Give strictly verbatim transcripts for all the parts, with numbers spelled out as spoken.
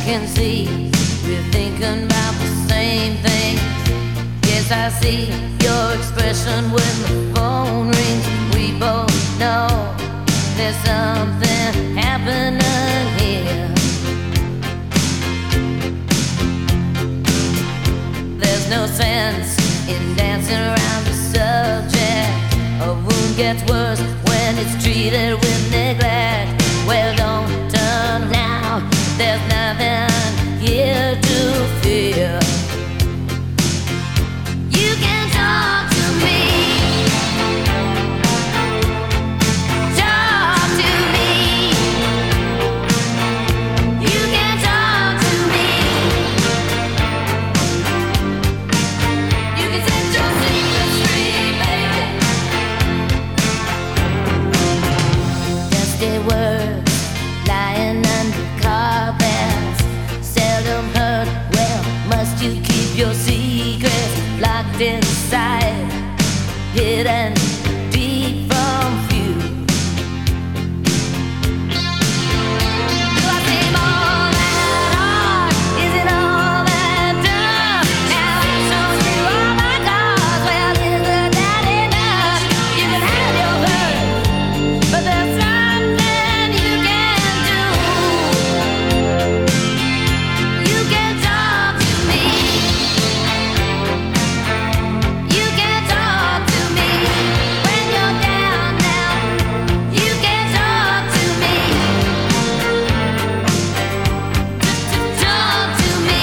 can see we're thinking about the same thing. Yes, I see your expression when the phone rings. We both know there's something happening here. There's no sense in dancing around the subject. A wound gets worse when it's treated with neglect. Well, don't turn now, there's nothing here to fear. You can talk to me, talk to me. You can talk to me. You can set your secrets free, baby. Dusty words lying under carpets, seldom heard. Well, must you keep your secrets locked inside, hidden deep from view? Do I seem all that hard? Is it all that dumb? Now I've shown you all my cards. Well, isn't that enough? You can have your hurt, but there's something you can do. You can talk to me. You can talk to me when you're down now. You can talk to me. Talk to me.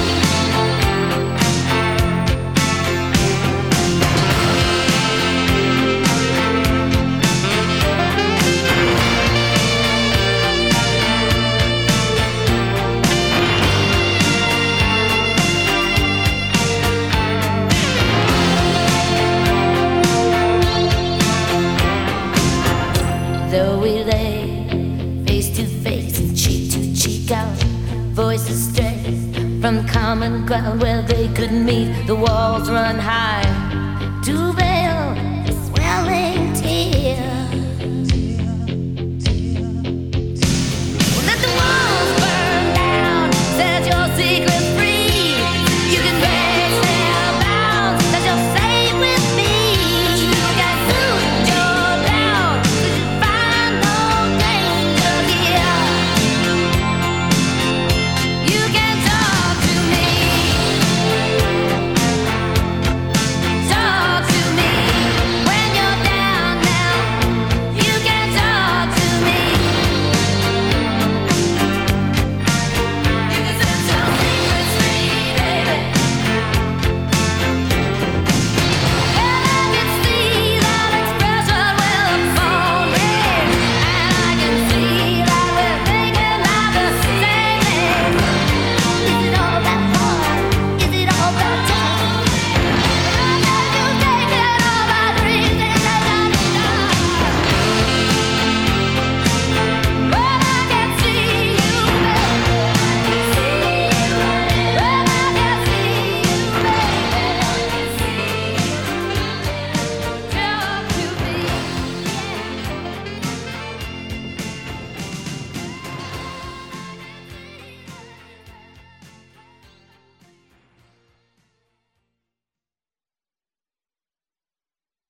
Though we lay face to face and cheek to cheek, our voices stray from the common ground where they could meet. The walls run high. Too bad.